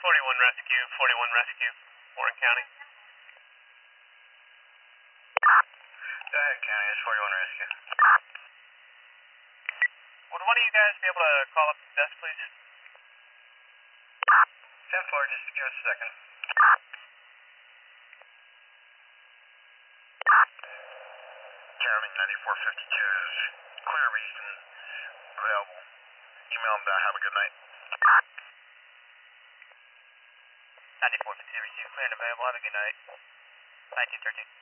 41 Rescue, 41 Rescue, Warren County. Go ahead, County, it's 41 Rescue. Would one of you guys be able to call up the desk, please? 10 floor, just give us a second. Jeremy, 9452 is clear reason available. Email them back, have a good night. 9452 received, clear and available, have a good night. 1913.